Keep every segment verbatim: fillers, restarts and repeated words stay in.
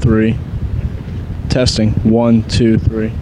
three. Testing. One, two, three.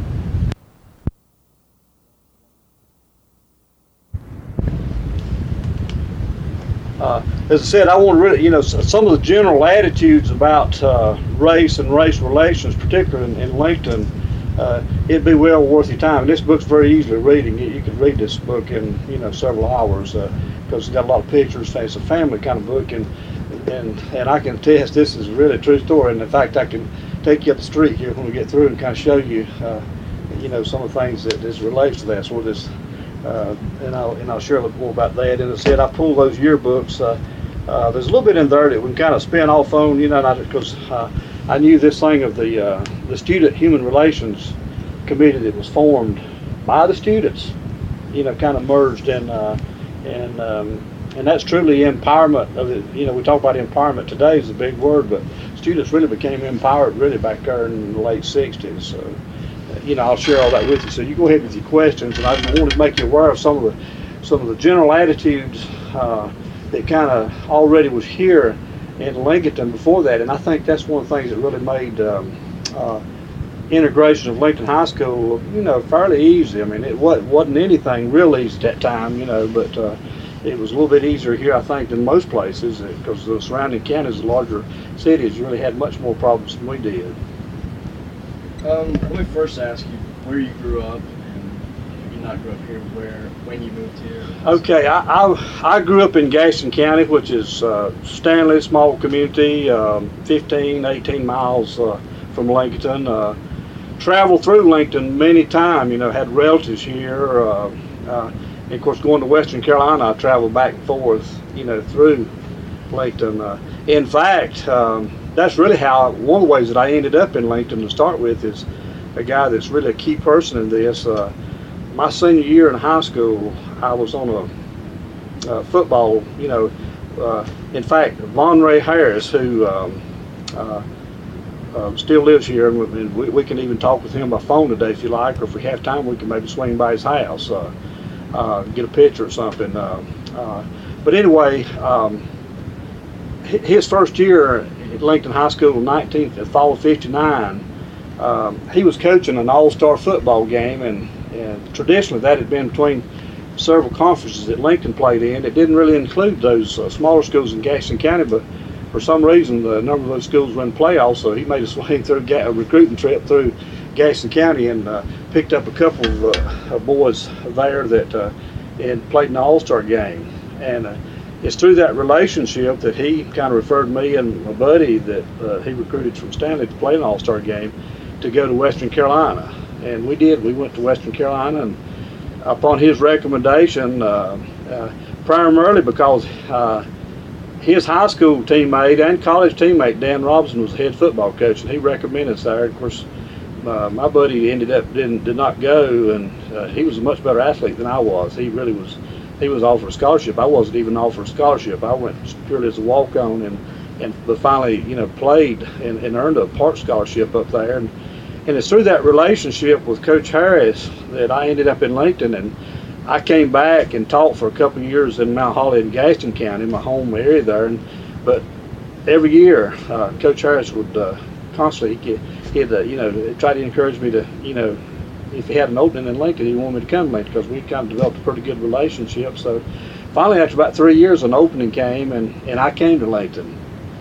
Uh, as I said, I want to really, you know, some of the general attitudes about uh, race and race relations, particularly in, in Lincoln, uh, it'd be well worth your time. And this book's very easily reading. You, you can read this book in, you know, several hours uh, because it's got a lot of pictures. It's a family kind of book, and and and I can attest this is really a true story. And in fact, I can take you up the street here when we get through and kind of show you, uh, you know, some of the things that this relates to that. So this. Uh, and I'll and I'll share a little more about that. And as I said, I pulled those yearbooks. Uh, uh, there's a little bit in there that we can kind of spin off on, you know, because uh, I knew this thing of the uh, the Student Human Relations Committee that was formed by the students, you know, kind of merged in, uh, and um, and that's truly empowerment of it. You know, we talk about empowerment today is a big word, but students really became empowered really back there in the late sixties. So. You know, I'll share all that with you. So you go ahead with your questions, and I wanted to make you aware of some of the some of the general attitudes uh, that kind of already was here in Lincoln before that. And I think that's one of the things that really made um, uh, integration of Lincoln High School, you know, fairly easy. I mean, it wasn't anything real easy at that time, you know, but uh, it was a little bit easier here, I think, than most places because the surrounding counties, the larger cities, really had much more problems than we did. Um, let me first ask you where you grew up, and if you not grew up here, where, when you moved here. Okay, I, I, I grew up in Gaston County, which is uh, Stanley, small community, um, fifteen, eighteen miles uh, from Lincoln. Uh, traveled through Lincoln many times, you know, had relatives here. Uh, uh, and of course, going to Western Carolina, I traveled back and forth, you know, through Lincoln. Uh, in fact, um, that's really how, one of the ways that I ended up in Lincoln to start with is a guy that's really a key person in this. Uh, my senior year in high school, I was on a uh, football, you know, uh, in fact, Von Ray Harris, who um, uh, uh, still lives here, and we, we can even talk with him by phone today if you like, or if we have time, we can maybe swing by his house, uh, uh, get a picture or something. Uh, uh, but anyway, um, his first year at Lincoln High School in nineteenth, the fall of fifty-nine, um, he was coaching an all-star football game, and, and traditionally that had been between several conferences that Lincoln played in. It didn't really include those uh, smaller schools in Gaston County, but for some reason the number of those schools were in playoffs, so he made a swing through a recruiting trip through Gaston County and uh, picked up a couple of uh, boys there that uh, had played in the all-star game. And uh, it's through that relationship that he kind of referred me and my buddy that uh, he recruited from Stanley to play an all-star game to go to Western Carolina. And we did. We went to Western Carolina, and upon his recommendation, uh, uh, primarily because uh, his high school teammate and college teammate, Dan Robinson, was the head football coach, and he recommended us there. Of course, uh, my buddy ended up didn't did not go, and uh, he was a much better athlete than I was. He really was. He was offered a scholarship. I wasn't even offered a scholarship. I went purely as a walk-on, and and but finally, you know, played and, and earned a part scholarship up there. And and it's through that relationship with Coach Harris that I ended up in Lincoln, and I came back and taught for a couple of years in Mount Holly and Gaston County, my home area there. And but every year, uh, Coach Harris would uh, constantly he'd, he'd uh, you know try to encourage me to you know. If he had an opening in Lincoln, he wanted me to come to Lincoln because we kind of developed a pretty good relationship. So finally, after about three years, an opening came, and, and I came to Lincoln.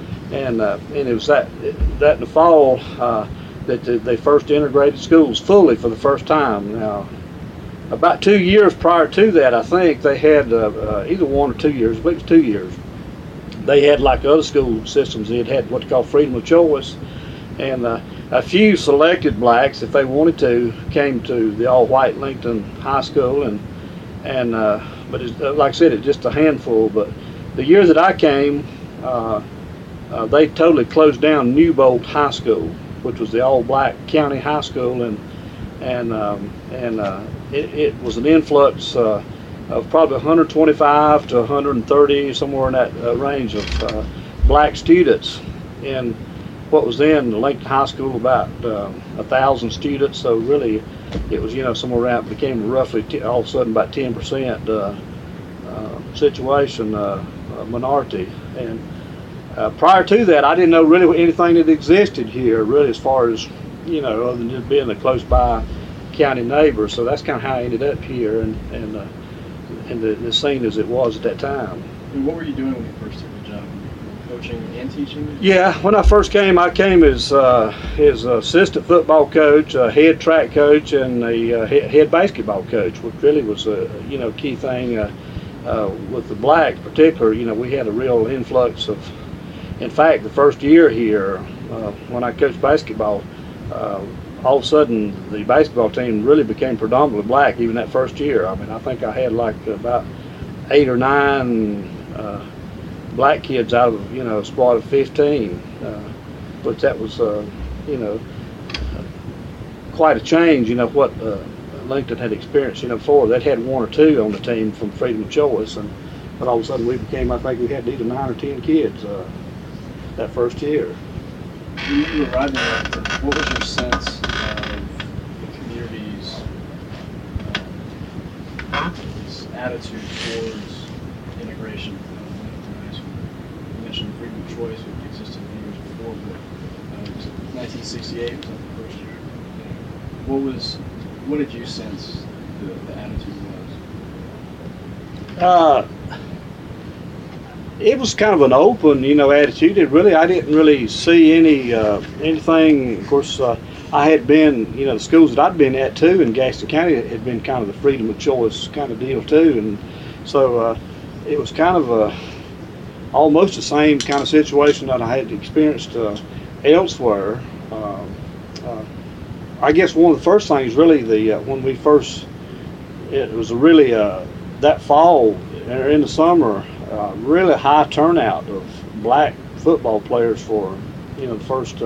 And uh, and it was that that in the fall uh, that they first integrated schools fully for the first time. Now, about two years prior to that, I think they had uh, uh, either one or two years, I believe it was two years. They had, like other school systems, they had had what they call freedom of choice, and uh, a few selected blacks, if they wanted to, came to the all-white Lincoln High School, and and uh, but it's, like I said, it's just a handful. But the year that I came, uh, uh, they totally closed down Newbold High School, which was the all-black county high school, and and um, and uh, it, it was an influx uh, of probably one hundred twenty-five to one hundred thirty, somewhere in that uh, range of uh, black students in what was then the Lincoln High School, about um, a thousand students. So really, it was you know somewhere around, became roughly t- all of a sudden about ten percent uh, uh, situation uh, uh, minority, and uh, prior to that, I didn't know really anything that existed here, really, as far as, you know, other than just being a close by county neighbor. So that's kind of how I ended up here, and and uh, and the, the scene as it was at that time. And what were you doing when you first took the job? Coaching and teaching? Yeah, when I first came, I came as uh, his assistant football coach, uh, head track coach, and the uh, head basketball coach, which really was a you know key thing. Uh, uh, with the blacks in particular, you know, we had a real influx of. In fact, the first year here, uh, when I coached basketball, uh, all of a sudden the basketball team really became predominantly black. Even that first year, I mean, I think I had like about eight or nine. Uh, black kids out of, you know, a squad of fifteen, uh, which that was, uh, you know, quite a change, you know, what uh, Lincoln had experienced, you know, before. They'd had one or two on the team from Freedom of Choice, and but all of a sudden we became, I think we had either nine or ten kids uh, that first year. When you were arriving at Lincoln, what was your sense of the community's uh, attitude towards integration? Freedom of Choice, which existed years before, but uh, nineteen sixty-eight was like the first year. What was, what did you sense the, the attitude was? Uh, it was kind of an open, you know, attitude. It really, I didn't really see any uh, anything. Of course, uh, I had been, you know, the schools that I'd been at too in Gaston County had been kind of the Freedom of Choice kind of deal too, and so uh, it was kind of a almost the same kind of situation that I had experienced uh, elsewhere. Uh, uh, I guess one of the first things really, the uh, when we first, it was a really, uh, that fall or in the summer, uh, really high turnout of black football players for, you know, the first, uh,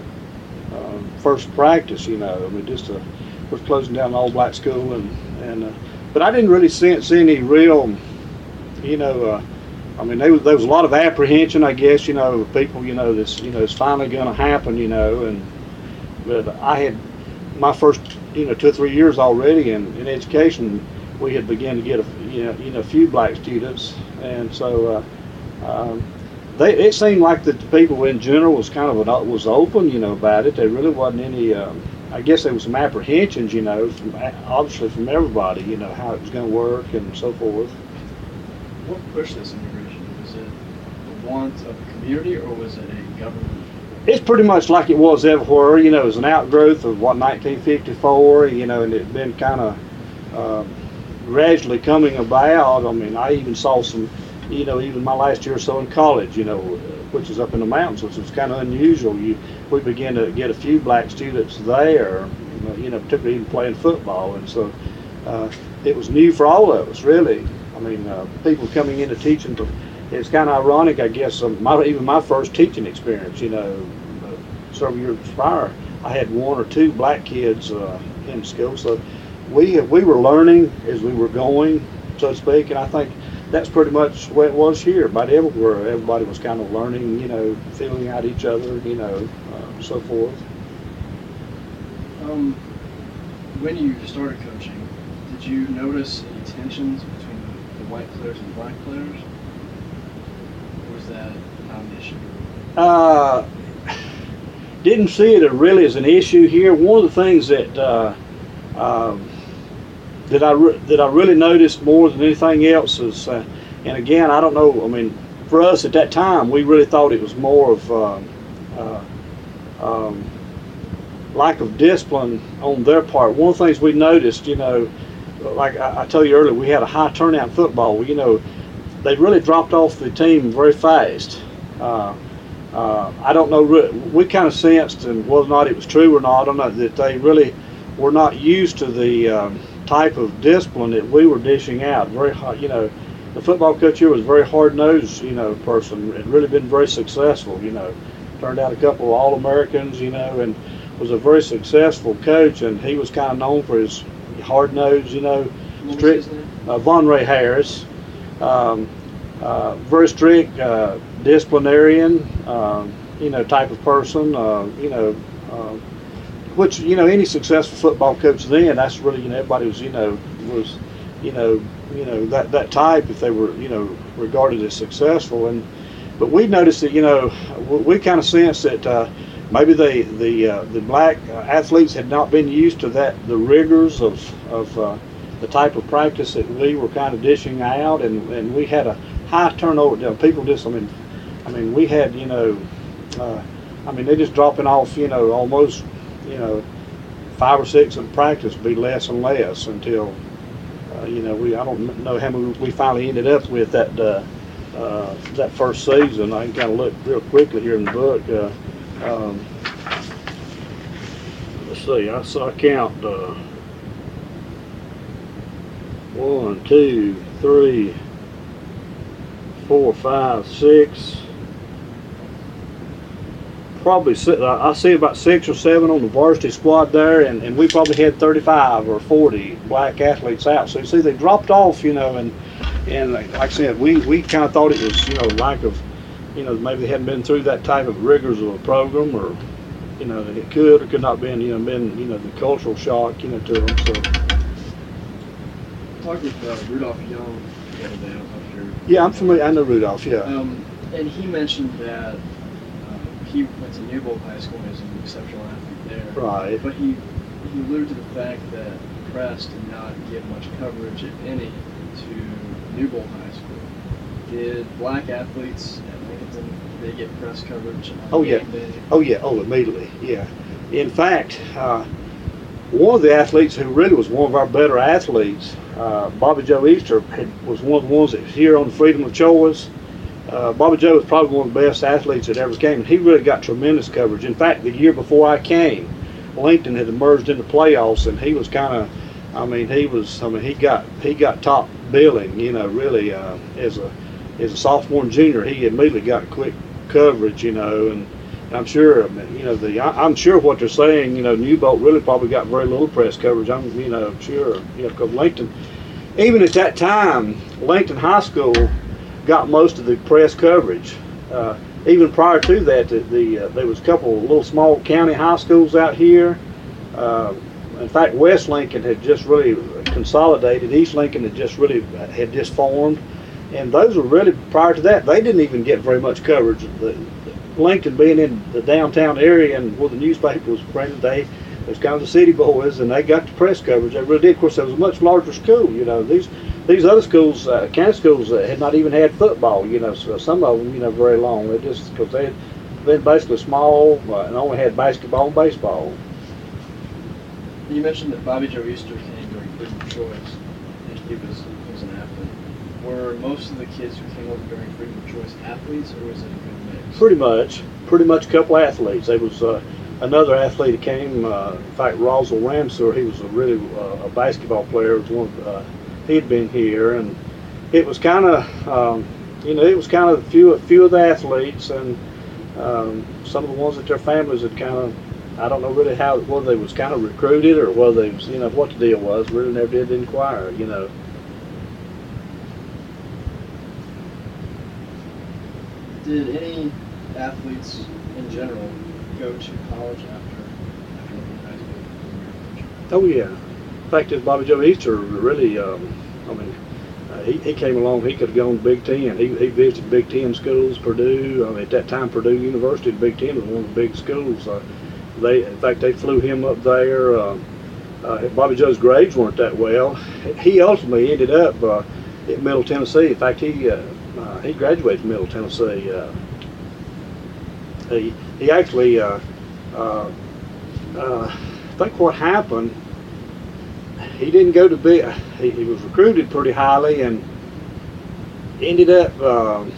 uh, first practice, you know. I mean, just uh, we're closing down an all black school, and, and uh, but I didn't really sense any real, you know, uh, I mean, there was, there was a lot of apprehension, I guess, you know, people, you know, this, you know, it's finally going to happen, you know, and, but I had, my first, you know, two or three years already in, in education, we had begun to get, a, you know, you know, a few black students, and so uh, um, they, it seemed like that the people in general was kind of, an, was open, you know, about it. There really wasn't any, um, I guess there was some apprehensions, you know, from, obviously from everybody, you know, how it was going to work and so forth. What pushed this immigration? Was it the want of the community, or was it a government? It's pretty much like it was everywhere. You know, it was an outgrowth of what nineteen fifty-four. You know, and it's been kind of uh, gradually coming about. I mean, I even saw some, you know, even my last year or so in college. You know, which is up in the mountains, which is kind of unusual. You we began to get a few black students there. You know, particularly even playing football, and so uh, it was new for all of us, really. I mean, uh, people coming into teaching, it's kind of ironic, I guess, um, my, even my first teaching experience, you know, uh, several years prior, I had one or two black kids uh, in school, so we we were learning as we were going, so to speak, and I think that's pretty much the way it was here, about everywhere. Everybody was kind of learning, you know, feeling out each other, you know, uh, so forth. Um, when you started coaching, did you notice any tensions between white players and black players? Or was that not an issue? Uh, didn't see it really as an issue here. One of the things that uh, um, that I re- that I really noticed more than anything else is, uh, and again, I don't know. I mean, for us at that time, we really thought it was more of uh, uh, um, lack of discipline on their part. One of the things we noticed, you know. Like I, I told you earlier, we had a high turnout in football. You know, they really dropped off the team very fast. Uh, uh, I don't know. We kind of sensed, and whether or not it was true or not, I don't know, that they really were not used to the um, type of discipline that we were dishing out. Very hard, you know. The football coach here was a very hard-nosed, you know, person. Had really been very successful. You know, turned out a couple of All-Americans, you know, and was a very successful coach. And he was kind of known for his hard nose, you know, strict. Uh, Von Ray Harris, um, uh, very strict uh, disciplinarian, um, you know, type of person. Uh, you know, uh, which you know any successful football coach then, that's really you know everybody was you know was you know you know that that type if they were you know regarded as successful. And but we noticed that, you know, we, we kind of sensed that uh, maybe the the uh, the black uh, athletes had not been used to that the rigors of of uh, the type of practice that we were kind of dishing out, and, and we had a high turnover. You know, people just, I mean, I mean, we had, you know, uh, I mean, they just dropping off, you know, almost, you know, five or six of practice be less and less until, uh, you know, we I don't know how many we finally ended up with that uh, uh, that first season. I can kind of look real quickly here in the book. Uh, um, let's see, I saw I count. Uh, One, two, three, four, five, six. Probably, I see about six or seven on the varsity squad there, and, and we probably had thirty-five or forty black athletes out. So you see, they dropped off, you know, and and like I said, we, we kind of thought it was, you know, lack of, you know, maybe they hadn't been through that type of rigors of a program, or, you know, that it could or could not been, you know, been, you know, the cultural shock, you know, to them. So. Talked with uh, Rudolph Young the other day. I don't know if you're Yeah, I'm familiar. I know Rudolph. Yeah. Um, and he mentioned that uh, he went to Newbold High School and is an exceptional athlete there. Right. But he he alluded to the fact that the press did not give much coverage, if any, to Newbold High School. Did black athletes at Lincoln, they get press coverage on Oh yeah. game day? Oh yeah. Oh, immediately. Yeah. In fact, uh, one of the athletes who really was one of our better athletes, uh, Bobby Joe Easter, had, was one of the ones that was here on the Freedom of Choice. Uh, Bobby Joe was probably one of the best athletes that ever came, and he really got tremendous coverage. In fact, the year before I came, Lincoln had emerged in the playoffs, and he was kind of, I mean, he was, I mean, he got he got top billing, you know, really uh, as a as a sophomore and junior. He immediately got quick coverage, you know, and I'm sure, you know, the I'm sure what they're saying, you know, Newbold really probably got very little press coverage. I'm, you know, sure, you know, because Lincoln, even at that time, Lincoln High School got most of the press coverage. Uh, even prior to that, the, the uh, there was a couple of little small county high schools out here. Uh, in fact, West Lincoln had just really consolidated. East Lincoln had just really had just formed, and those were really prior to that. They didn't even get very much coverage. The, Lincoln being in the downtown area and where the newspaper was printed, they it was kind of the city boys, and they got the press coverage. They really did. Of course, it was a much larger school. You know, these these other schools, uh, county schools, uh, had not even had football. You know, so some of them, you know, very long. They just because they had been basically small uh, and only had basketball and baseball. You mentioned that Bobby Joe Easter came during Freedom of Choice, and he was he was an athlete. Were most of the kids who came over during Freedom of Choice athletes, or was it a good mix? Pretty much, pretty much a couple athletes. There was uh, another athlete that came, uh, in fact, Roswell Ramseur. He was a really uh, a basketball player. It was one of, uh, he'd been here, and it was kind of, um, you know, it was kind of a few, a few of the athletes, and um, some of the ones that their families had kind of, I don't know really how, whether they was kind of recruited or whether they was, you know, what the deal was. Really never did inquire, you know. Did any athletes in general go to college after after leaving high school? Oh yeah. In fact, this Bobby Joe Easter really, um, I mean, uh, he, he came along. He could have gone to Big Ten. He he visited Big Ten schools, Purdue. I mean, at that time, Purdue University, Big Ten was one of the big schools. Uh, they, in fact, they flew him up there. Uh, uh, Bobby Joe's grades weren't that well. He ultimately ended up uh, at Middle Tennessee. In fact, he. Uh, Uh, he graduated from Middle Tennessee. Uh, he he actually, uh, uh, uh, I think what happened, he didn't go to be. He, he was recruited pretty highly and ended up. Um,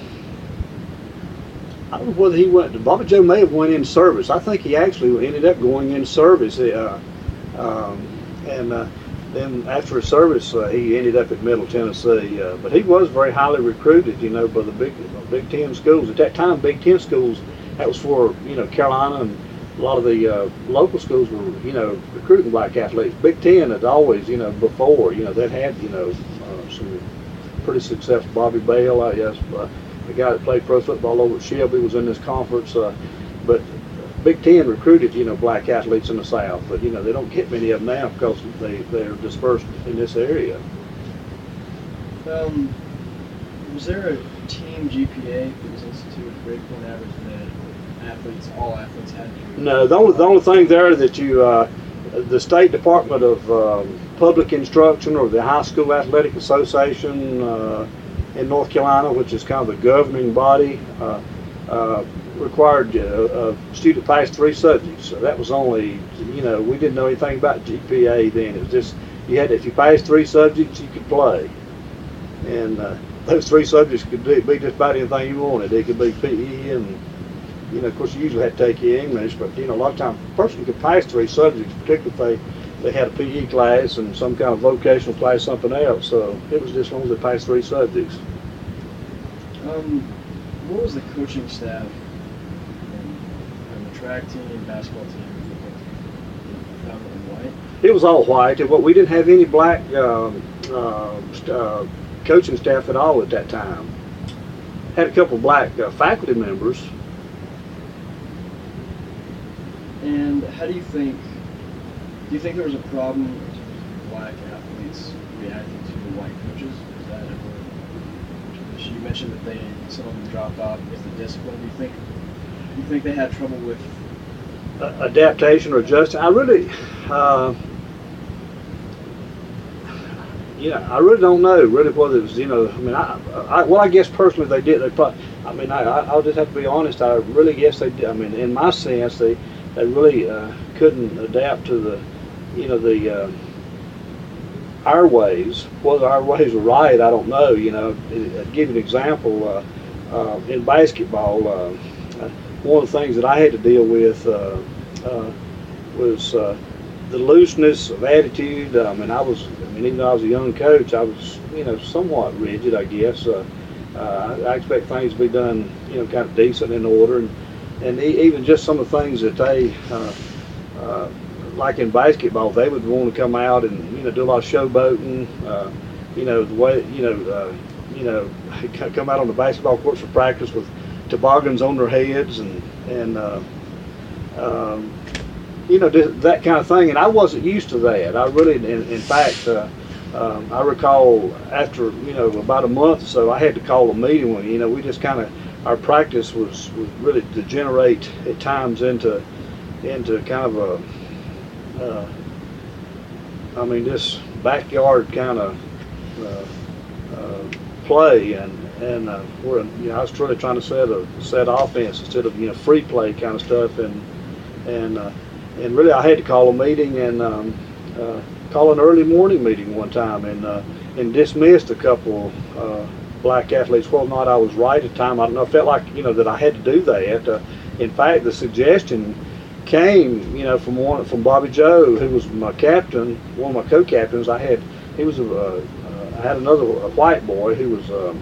I don't know whether he went. Bobby Joe may have went in service. I think he actually ended up going in service. Uh, um, and. Uh, Then after his service, uh, he ended up at Middle Tennessee. Uh, but he was very highly recruited, you know, by the Big Big Ten schools. At that time, Big Ten schools, that was for, you know, Carolina, and a lot of the uh, local schools were, you know, recruiting black athletes. Big Ten had always, you know, before, you know, they'd had, you know, uh, some pretty successful. Bobby Bale, I guess, uh, the guy that played pro football over at Shelby was in this conference. Uh, but Big Ten recruited, you know, black athletes in the South, but, you know, they don't get many of them now because they, they're dispersed in this area. Um, was there a team G P A that was instituted, grade point average that athletes, all athletes had to? No, the only, the only thing there that you, uh, the State Department of um, Public Instruction or the High School Athletic Association uh, in North Carolina, which is kind of the governing body, uh, uh, required uh, a student pass three subjects. So that was only, you know, we didn't know anything about G P A then. It was just, you had, if you passed three subjects, you could play. And uh, those three subjects could be, be just about anything you wanted. It could be P E and, you know, of course you usually had to take your English, but, you know, a lot of times a person could pass three subjects, particularly if they, they had a P E class and some kind of vocational class, something else. So it was just as long as they passed three subjects. Um, what was the coaching staff and the track team, basketball team, predominantly white? It was all white. And what we didn't have any black um, uh, uh, coaching staff at all at that time. Had a couple of black uh, faculty members. And how do you think, do you think there was a problem in terms of black athletes reacting to the white coaches? Is that ever, you mentioned that they, some of them dropped off because of the discipline. Do you think, do you think they had trouble with Uh, adaptation or adjusting? I really, uh, yeah, I really don't know really whether it was, you know, I mean, I, I well, I guess personally they did. They probably, I mean, I, I'll just have to be honest. I really guess they did. I mean, in my sense, they they really uh, couldn't adapt to the, you know, the uh, our ways. Whether our ways were right, I don't know. You know, to give you an example, uh, uh, in basketball. Uh, One of the things that I had to deal with uh, uh, was uh, the looseness of attitude. I mean, I was, I mean, even though I was a young coach, I was, you know, somewhat rigid, I guess. Uh, uh, I expect things to be done, you know, kind of decent in order, and and even just some of the things that they, uh, uh, like in basketball, they would want to come out and, you know, do a lot of showboating. Uh, you know, the way, you know, uh, you know, come out on the basketball courts for practice with toboggans on their heads and and uh, um, you know, that kind of thing, and I wasn't used to that. I really, in, in fact, uh, um, I recall after, you know, about a month or so, I had to call a meeting when, you know, we just kind of, our practice was, was really degenerate at times into into kind of a uh, I mean, this backyard kind of uh, uh, play, and and uh, we're, you know, I was really trying to set a set offense instead of, you know, free play kind of stuff, and and uh, and really I had to call a meeting and um, uh, call an early morning meeting one time, and uh, and dismissed a couple uh, black athletes. Well, not I was right at the time. I don't know. I felt like, you know, that I had to do that. Uh, in fact, the suggestion came, you know, from one from Bobby Joe, who was my captain, one of my co-captains. I had he was a uh, I had another a white boy who was. Um,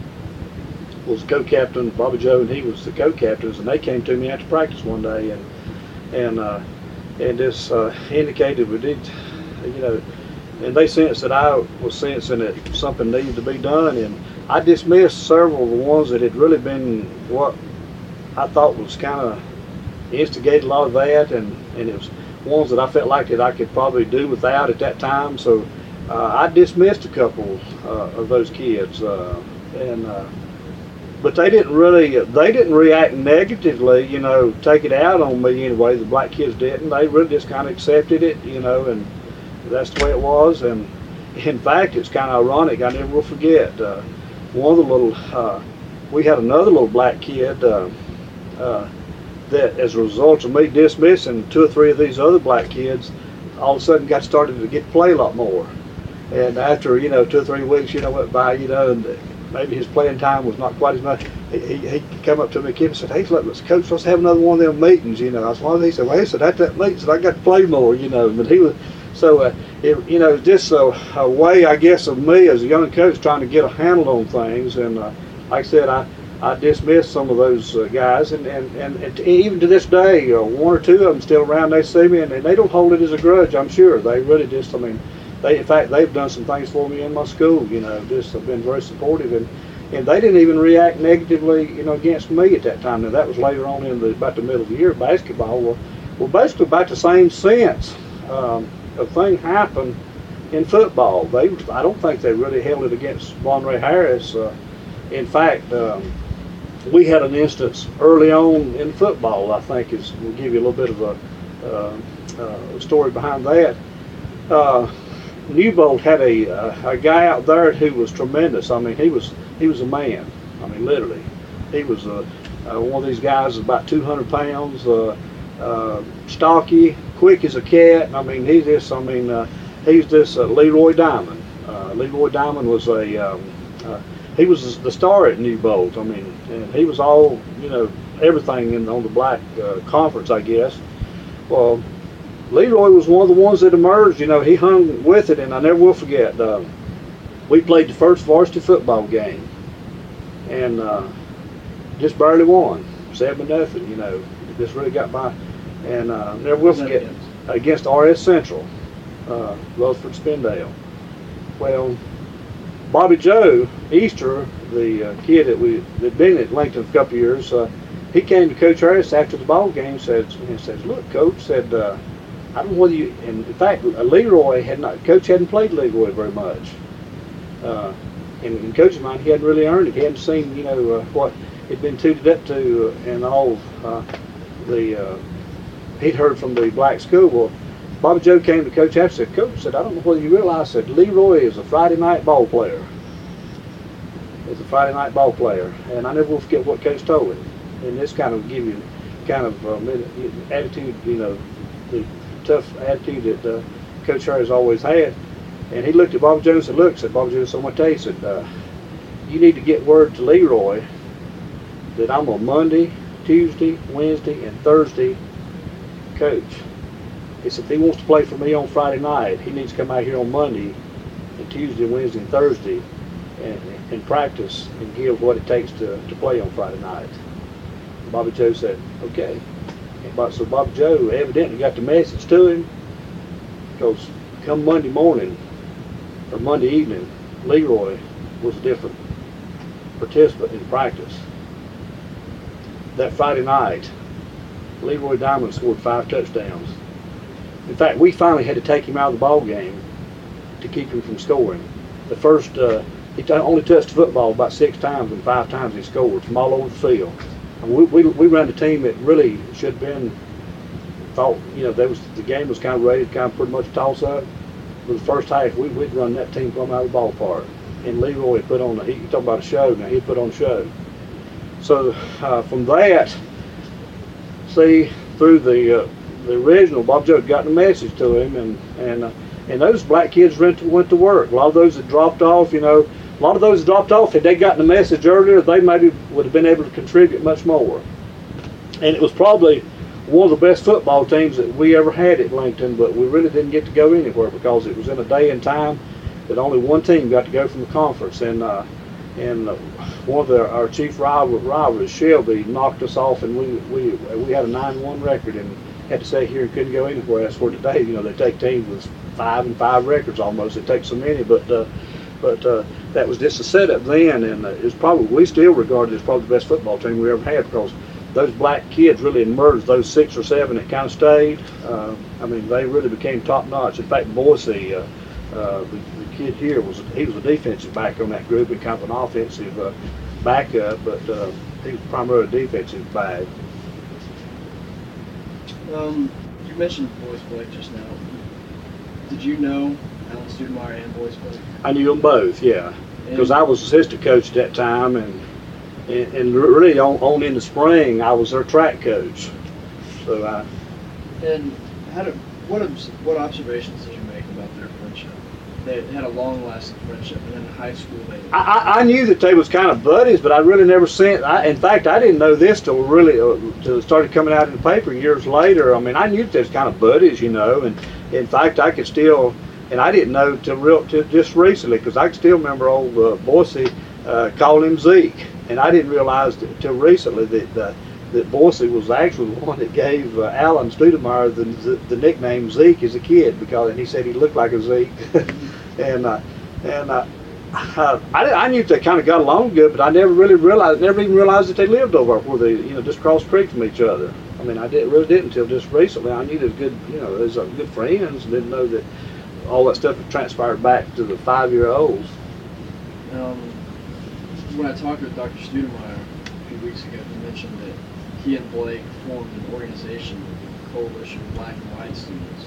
was co-captain, Bobby Joe, and he was the co-captains, and they came to me after practice one day, and and uh, and this uh, indicated we did, you know, and they sensed that I was sensing that something needed to be done, and I dismissed several of the ones that had really been what I thought was kind of instigated a lot of that, and and it was ones that I felt like that I could probably do without at that time. So uh, I dismissed a couple uh, of those kids, uh, and. Uh, But they didn't really, they didn't react negatively, you know, take it out on me anyway. The black kids didn't. They really just kind of accepted it, you know, and that's the way it was. And in fact, it's kind of ironic. I never will forget. Uh, one of the little, uh, we had another little black kid uh, uh, that, as a result of me dismissing two or three of these other black kids, all of a sudden got started to get to play a lot more. And after, you know, two or three weeks, you know, went by, you know, and maybe his playing time was not quite as much. He, he, he come up to me, kid, and said, "Hey, let's coach, let's have another one of them meetings." You know, I said, he said, "Well," he said, "at that meeting, said, I got to play more." You know, but he was so. Uh, it, you know, just a, a way, I guess, of me as a young coach trying to get a handle on things. And uh, like I said, I, I dismissed some of those uh, guys, and and, and, and even to this day, uh, one or two of them still around. They see me, and, and they don't hold it as a grudge. I'm sure they really just. I mean. They, in fact, they've done some things for me in my school, you know, just have been very supportive, and, and they didn't even react negatively, you know, against me at that time. Now, that was later on in the, about the middle of the year, basketball. Well, well basically about the same sense um, of thing happened in football. They, I don't think they really held it against Von Ray Harris. Uh, in fact, um, we had an instance early on in football. I think is will give you a little bit of a uh, uh, story behind that. Uh, Newbold had a uh, a guy out there who was tremendous. I mean, he was he was a man. I mean, literally, he was a, uh, one of these guys about two hundred pounds, uh, uh, stocky, quick as a cat. I mean, he's this. I mean, uh, he's this uh, Leroy Diamond. Uh, Leroy Diamond was a um, uh, he was the star at Newbold. I mean, and he was all, you know, everything in on the black uh, conference, I guess. Well, Leroy was one of the ones that emerged. You know, he hung with it, and I never will forget. Uh, we played the first varsity football game, and uh, just barely won, seven nothing. You know, just really got by, and uh, never will forget against? against R S Central, uh, Rutherford Spindale. Well, Bobby Joe Easter, the uh, kid that we that been at Lincoln a couple of years, uh, he came to Coach Harris after the ball game. Said, and says, "Look, Coach," said, uh, "I don't know whether you." And in fact, Leroy had not. Coach hadn't played Leroy very much. Uh, in, in Coach's mind, he hadn't really earned it. He hadn't seen, you know, uh, what he'd been tutored up to, uh, and all uh, the uh, he'd heard from the black school. Well, Bobby Joe came to Coach Harris and said, "Coach," said, "I don't know whether you realize that Leroy is a Friday night ball player. He's a Friday night ball player." And I never will forget what Coach told him. And this kind of give you kind of um, attitude, you know, the tough attitude that uh, Coach Harris always had. And he looked at Bobby Joe and said, "Look," said Bobby Joe, "so I'm going to tell you," said, uh, "you need to get word to Leroy that I'm on Monday, Tuesday, Wednesday, and Thursday coach. He said, if he wants to play for me on Friday night, he needs to come out here on Monday and Tuesday, Wednesday, and Thursday and, and practice and give what it takes to, to play on Friday night." And Bobby Joe said, "Okay." And so Bobby Joe evidently got the message to him, because come Monday morning or Monday evening, Leroy was a different participant in practice. That Friday night, Leroy Diamond scored five touchdowns. In fact, we finally had to take him out of the ball game to keep him from scoring. The first, uh, he t- only touched the football about six times, and five times he scored from all over the field. And we, we we ran a team that really should have been thought, you know, there was the game was kind of ready to kind of pretty much toss up. For the first half, we, we'd run that team from out of the ballpark. And Leroy had put on, a, he talked about a show, now he put on a show. So uh, from that, see, through the uh, the original, Bob Joe had gotten a message to him, and and uh, and those black kids went to, went to work. A lot of those that dropped off, you know, a lot of those that dropped off, had they gotten a message earlier, they maybe would have been able to contribute much more. And it was probably one of the best football teams that we ever had at Lincoln, but we really didn't get to go anywhere because it was in a day and time that only one team got to go from the conference. And uh, and uh, one of the, our chief rival, rivalries, Shelby, knocked us off, and we we we had a nine one record and had to stay here and couldn't go anywhere. As for today, you know, they take teams with five and five records almost. It takes so many, but uh, but uh, that was just a setup then, and uh, it was probably, we still regarded as probably the best football team we ever had, because those black kids really emerged. Those six or seven that kind of stayed, uh, I mean, they really became top notch. In fact, Boise, uh, uh, the, the kid here was he was a defensive back on that group and kind of an offensive uh, backup, but uh, he was primarily a defensive back. Um, you mentioned Boyce Blake just now. Did you know Alan Studemeyer and Boyce Blake? I knew them both, yeah, because I was assistant coach at that time, and and, and really on, on in the spring I was their track coach. So I. And how did what what observations did you make about their friendship? They had a long-lasting friendship, and in high school they. I, I, I knew that they was kind of buddies, but I really never seen. I, in fact, I didn't know this till really uh, till it started coming out in the paper years later. I mean, I knew that they was kind of buddies, you know, and in fact, I could still, and I didn't know till real till just recently, because I can still remember old uh, Boise uh, calling him Zeke, and I didn't realize till recently that uh, that Boise was actually the one that gave uh, Alan Studemeyer the, the the nickname Zeke as a kid, because and he said he looked like a Zeke. And uh, and uh, uh, I, I knew they kind of got along good, but I never really realized, never even realized that they lived over where they, you know, just cross the creek from each other. I mean, I did, really didn't until just recently. I knew they was good, you know, they was uh, good friends, and didn't know that all that stuff had transpired back to the five-year-olds. Um, when I talked with Doctor Studemeyer a few weeks ago, he mentioned that he and Blake formed an organization, a coalition of black and white students,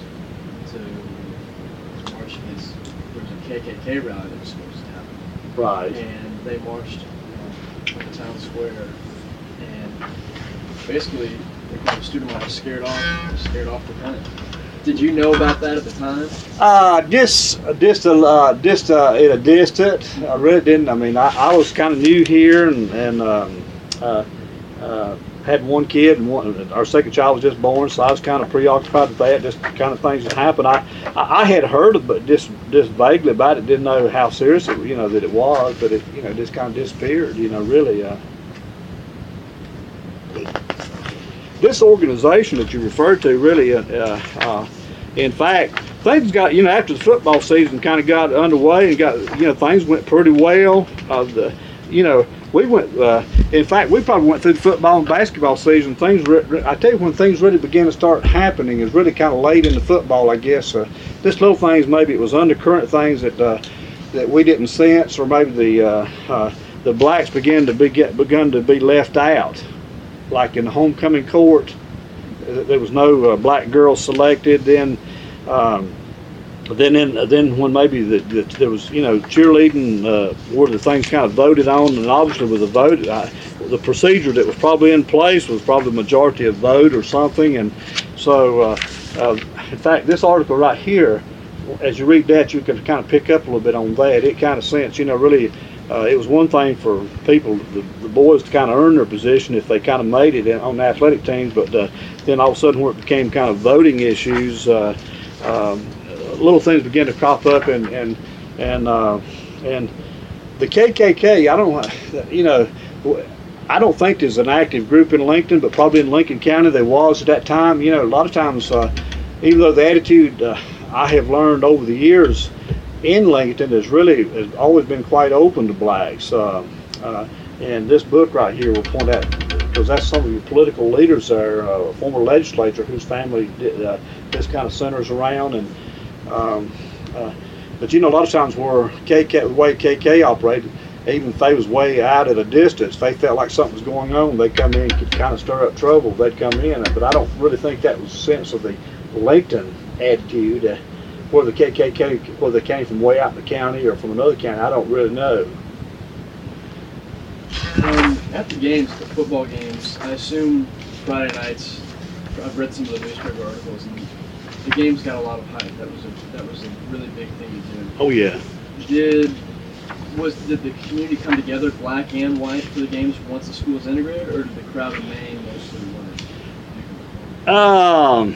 to march against, there was a K K K rally that was supposed to happen. Right. And they marched you know, on the town square, and basically, the student was scared off, scared off the gun. Did you know about that at the time? Uh, just, just, a, uh, just uh, at a distance. I really didn't. I mean, I, I was kind of new here, and, and um, uh, uh, had one kid, and one, our second child was just born, so I was kind of preoccupied with that, just kind of things that happened. I, I, I had heard of it, just, just vaguely about it. Didn't know how serious it, you know, that it was, but it, you know, just kind of disappeared. You know, really. Uh, This organization that you referred to really, uh, uh, in fact, things got, you know, after the football season kind of got underway and got, you know, things went pretty well. Uh, the, you know, we went, uh, in fact, we probably went through the football and basketball season. Things, re- re- I tell you, when things really began to start happening is really kind of late in the football, I guess. Uh, just little things, maybe it was undercurrent things that uh, that we didn't sense, or maybe the uh, uh, the blacks began to be get, begun to be left out. Like in the homecoming court, there was no uh, black girls selected. Then, um, then, in, then when maybe the, the, there was, you know, cheerleading, uh, where the things kind of voted on, and obviously with the vote, I, the procedure that was probably in place was probably majority of vote or something. And so, uh, uh, in fact, this article right here, as you read that, you can kind of pick up a little bit on that. It kind of sense, you know, really. Uh, it was one thing for people, the, the boys, to kind of earn their position if they kind of made it in, on the athletic teams, but uh, then all of a sudden where it became kind of voting issues, uh, um, little things began to crop up, and and and uh, and the K K K. I don't, you know, I don't think there's an active group in Lincoln, but probably in Lincoln County there was at that time. You know, a lot of times, uh, even though the attitude uh, I have learned over the years in Lincoln has really has always been quite open to blacks, uh, uh, and this book right here will point out, because that's some of your political leaders there, uh, a former legislator whose family did, uh, this kind of centers around, and um, uh, but you know, a lot of times where K K, the way K K operated, even if they was way out at a distance, if they felt like something was going on, they'd come in and could kind of stir up trouble. They'd come in, but I don't really think that was the sense of the Lincoln attitude. Uh, Whether the K K K, whether they came from way out in the county or from another county, I don't really know. Um, at the games, the football games, I assume Friday nights. I've read some of the newspaper articles, and the games got a lot of hype. That was a that was a really big thing to do. Oh yeah. Did was did the community come together, black and white, for the games once the school was integrated, or did the crowd remain mostly white? Um.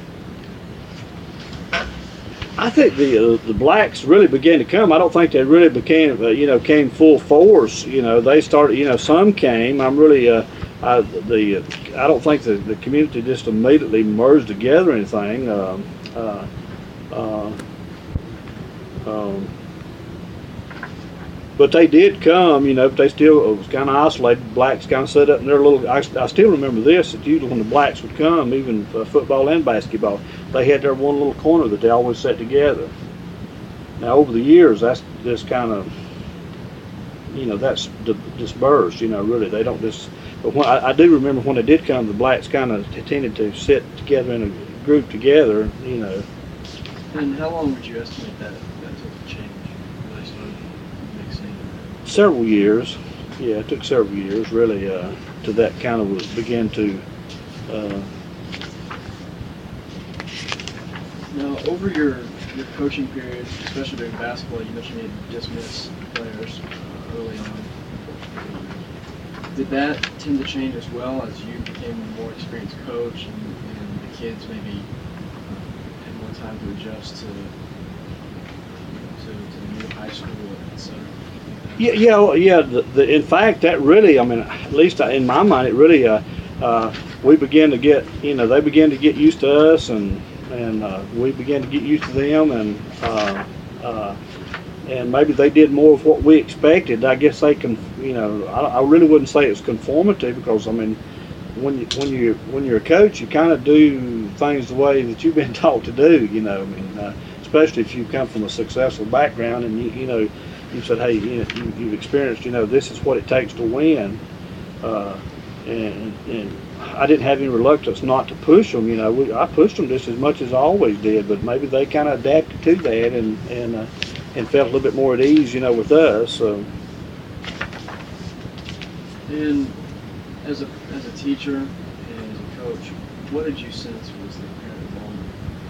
I think the uh, the blacks really began to come. I don't think they really became, uh, you know, came full force. You know, they started. You know, some came. I'm really, uh, I, the uh, I don't think the, the community just immediately merged together or anything. Um, uh, uh, um, but they did come. You know, but they still it was kind of isolated. Blacks kind of set up in their little. I, I still remember this. That usually when the blacks would come, even uh, football and basketball, they had their one little corner that they always set together. Now over the years, that's just kind of, you know, that's di- dispersed. You know, really, they don't just. But when, I, I do remember when they did come, the blacks kind of tended to sit together in a group together. You know. And how long would you estimate that that took to change? When they started mixing? Several years. Yeah, it took several years really uh, to that kind of was begin to. Uh, Now, over your, your coaching period, especially during basketball, you mentioned you had dismissed players uh, early on. Did that tend to change as well as you became a more experienced coach, and, and the kids maybe uh, had more time to adjust to, to, to the new high school, et cetera? yeah, yeah, well, yeah. The, the, in fact, that really, I mean, at least in my mind, it really, uh, uh, we began to get, you know, they began to get used to us, and. And uh, we began to get used to them, and uh, uh, and maybe they did more of what we expected. I guess they can, you know, I, I really wouldn't say it's conformity, because I mean, when you when you when you're a coach, you kind of do things the way that you've been taught to do. You know, I mean, uh, especially if you come from a successful background, and you you know, you said, hey, you know, you, you've experienced, you know, this is what it takes to win. Uh, and, and I didn't have any reluctance not to push them. You know, we, I pushed them just as much as I always did, but maybe they kind of adapted to that and and uh, and felt a little bit more at ease, you know, with us. So. And as a as a teacher and as a coach, what did you sense was the parent involvement?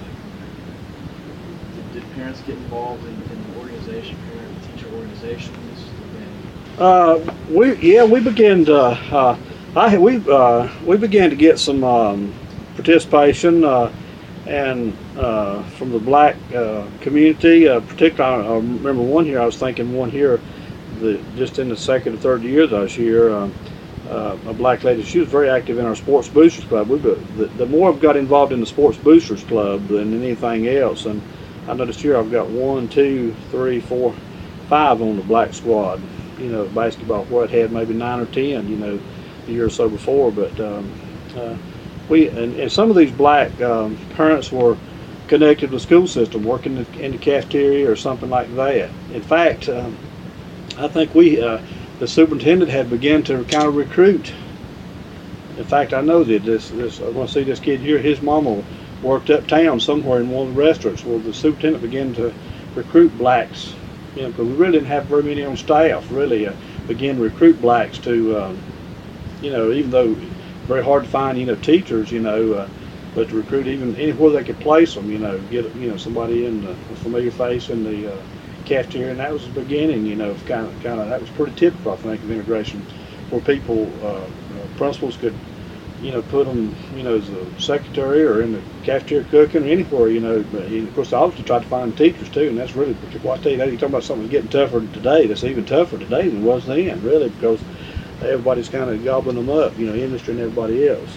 Did, did parents get involved in, in the organization, parent teacher organizations? And Uh, we yeah we began to uh, I we uh, we began to get some um, participation uh, and uh, from the black uh, community. Uh, particularly, I remember one here. I was thinking one here, the just in the second or third year that I was here. Um, uh, a black lady. She was very active in our Sports Boosters Club. We the, the more I've got involved in the Sports Boosters Club than anything else, and I noticed here I've got one, two, three, four, five on the black squad. You know, basketball, where it had maybe nine or ten, you know, a year or so before. But um, uh, we, and, and some of these black um, parents were connected to the school system, working in, in the cafeteria or something like that. In fact, um, I think we, uh, the superintendent had begun to kind of recruit. In fact, I know that this, this I want to see this kid here, his mama worked uptown somewhere in one of the restaurants. Well, the superintendent began to recruit blacks. You know, because we really didn't have very many on staff, really, uh, begin to recruit blacks to, um, you know, even though very hard to find, you know, teachers, you know, uh, but to recruit even anywhere they could place them, you know, get, you know, somebody in the, a familiar face in the uh, cafeteria, and that was the beginning, you know, of kind of, kind of, that was pretty typical, I think, of integration, where people, uh, uh, principals could, you know, put them, you know, as a secretary or in the cafeteria cooking or anywhere, you know. But of course, I obviously tried to find teachers too, and that's really, well, I tell you, you're talking about something getting tougher today. That's even tougher today than it was then, really, because everybody's kind of gobbling them up, you know, industry and everybody else.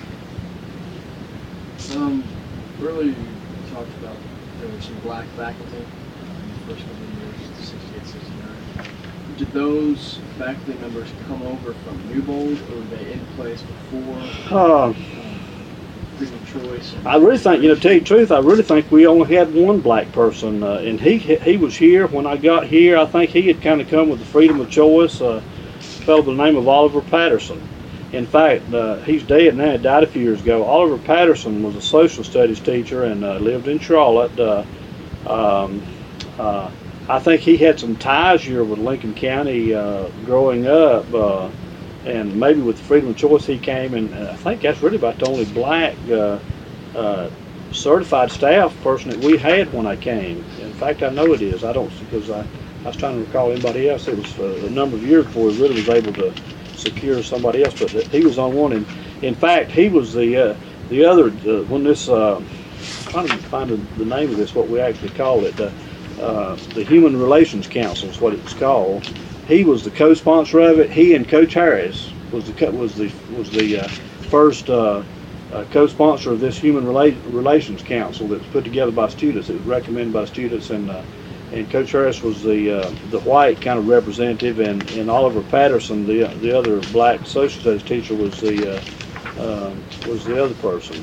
Um, earlier you talked about there were some black faculty in the first couple of years, sixty-eight, sixty-nine. Did those faculty members come over from Newbold, or were they in place before Uh, um, freedom of choice? And I really think, you know, to tell you the truth, I really think we only had one black person, uh, and he he was here when I got here. I think he had kind of come with the freedom of choice. Uh, a fellow by the name of Oliver Patterson. In fact, uh, he's dead now. He died a few years ago. Oliver Patterson was a social studies teacher and uh, lived in Charlotte. Uh, um, uh, I think he had some ties here with Lincoln County uh, growing up, uh, and maybe with freedom of choice he came, and I think that's really about the only black uh, uh, certified staff person that we had when I came. In fact, I know it is. I don't, because I, I was trying to recall anybody else. It was uh, a number of years before we really was able to secure somebody else, but he was on one. And in fact, he was the uh, the other uh, when this. Uh, I'm trying to find the, the name of this, what we actually called it. Uh, Uh, the Human Relations Council is what it was called. He was the co-sponsor of it. He and Coach Harris was the co- was the was the uh, first uh, uh, co-sponsor of this Human Rela- Relations Council that was put together by students. It was recommended by students, and uh, and Coach Harris was the uh, the white kind of representative, and, and Oliver Patterson, the the other black social studies teacher, was the uh, uh, was the other person.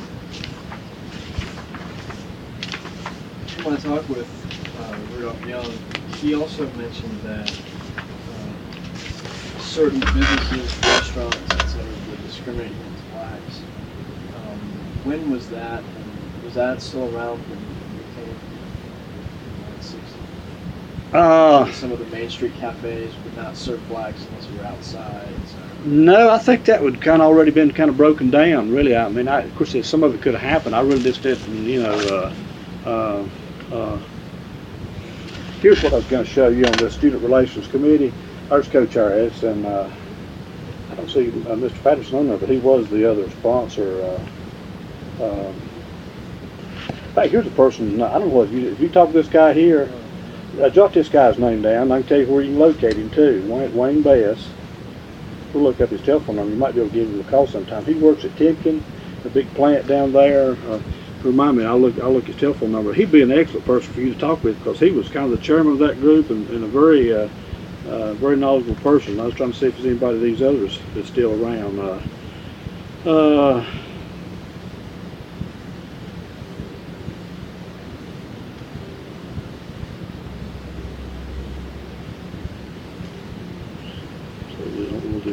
I want to talk with uh, Rudolph Young. He also mentioned that uh, certain businesses, restaurants, et cetera, would discriminate against blacks. Um, when was that? And was that still around when you came in the sixties? Uh, Some of the Main Street cafes would not serve blacks unless you were outside, et cetera. No, I think that would kind of already been kind of broken down. Really, I mean, I, of course, some of it could have happened. I really just didn't, you know. Uh, uh, uh, here's what I was going to show you on the Student Relations Committee. There's Coach Harris, and uh, I don't see uh, Mister Patterson on there, but he was the other sponsor. Uh, um, in fact, here's a person. I don't know if you if you talk to this guy here. Uh, jot this guy's name down. I can tell you where you can locate him too. Wayne, Wayne Bass. We'll look up his telephone number. You might be able to give him a call sometime. He works at Timken, the big plant down there. Uh, remind me, I'll look. I'll look his telephone number. He'd be an excellent person for you to talk with because he was kind of the chairman of that group and, and a very, uh, uh, very knowledgeable person. I was trying to see if there's anybody of these others that's still around. Uh, uh,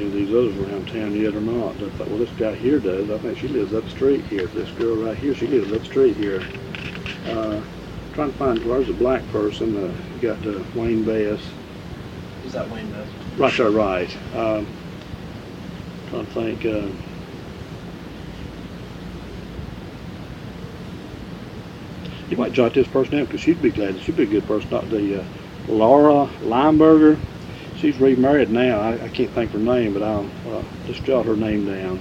any of these others around town yet or not. I thought, well, this guy here does. I think she lives up the street here. This girl right here, she lives up the street here. Uh, trying to find, where's a black person? Uh, you got uh, Wayne Bass. Is that Wayne Bass? Right there, right. Um, trying to think. Uh, you might jot this person down because she'd be glad. She'd be a good person. Not the uh, Laura Limeberger. She's remarried now. I, I can't think of her name, but I'll uh, just jot her name down.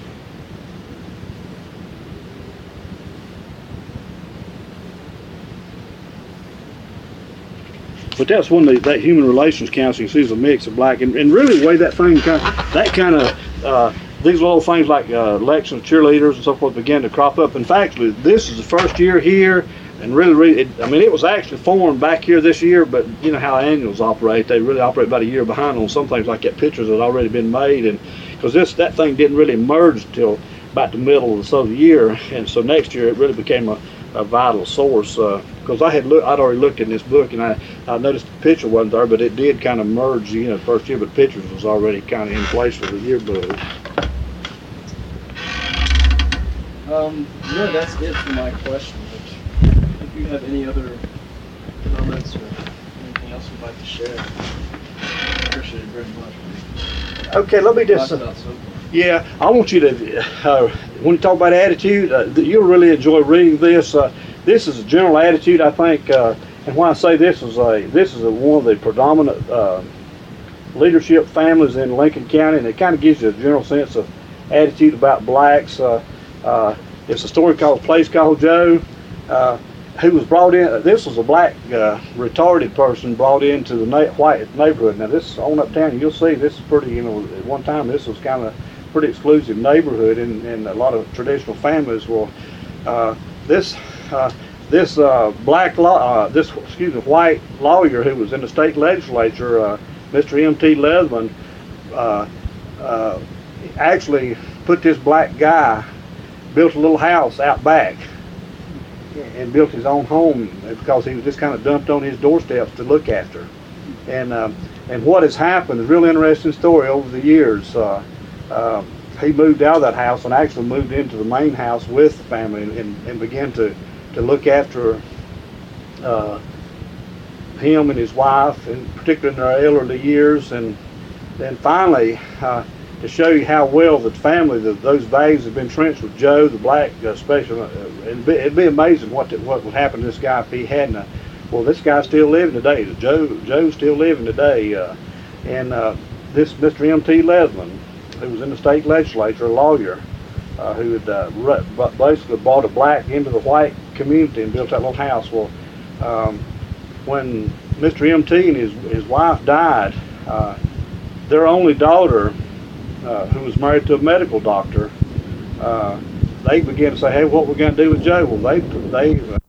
But that's one of the, that human relations counseling sees a mix of black and, and really the way that thing kind of, that kind of uh, these little things like uh, elections, cheerleaders, and so forth began to crop up. In fact, this is the first year here. And really, really it, I mean, it was actually formed back here this year, but you know how annuals operate. They really operate about a year behind on some things like that. Pictures had already been made, and because this that thing didn't really merge until about the middle of the year, and so next year it really became a, a vital source. Because uh, I had look, I'd already looked in this book, and I, I noticed the picture wasn't there, but it did kind of merge, you know, the first year. But pictures was already kind of in place for the yearbook. Um, no, that's it for my question. If you have any other comments or anything else you'd like to share, I appreciate it very much. Okay, let me just. Uh, yeah, I want you to, uh, when you talk about attitude, uh, you'll really enjoy reading this. Uh, this is a general attitude, I think, uh, and when I say this is a, this is a, one of the predominant uh, leadership families in Lincoln County, and it kind of gives you a general sense of attitude about blacks. Uh, uh, it's a story called Place Called Joe. Uh, who was brought in, this was a black uh, retarded person brought into the na white neighborhood. Now this on uptown, you'll see this is pretty, you know, at one time this was kind of pretty exclusive neighborhood, and, and a lot of traditional families were, uh, this uh, this uh, black law, uh, this, excuse me, white lawyer who was in the state legislature, uh, Mister M T Leathman, uh, uh, actually put this black guy, built a little house out back, and built his own home because he was just kind of dumped on his doorsteps to look after. And um, and what has happened is a real interesting story over the years. Uh, uh, he moved out of that house and actually moved into the main house with the family, and, and, and began to, to look after uh, him and his wife, and particularly in their elderly years. And then finally, uh, to show you how well the family, the, those values have been trenched with Joe, the black uh, special. Uh, it'd, be, it'd be amazing what the, what would happen to this guy if he hadn't. Uh, well, this guy's still living today. Joe, Joe's still living today. Uh, and uh, this Mister M T Leathman, who was in the state legislature, a lawyer, uh, who had uh, basically brought a black into the white community and built that little house. Well, um, when Mister M T and his, his wife died, uh, their only daughter, Uh, who was married to a medical doctor, uh, they began to say, hey, what we're going to do with Joe? Well, they, they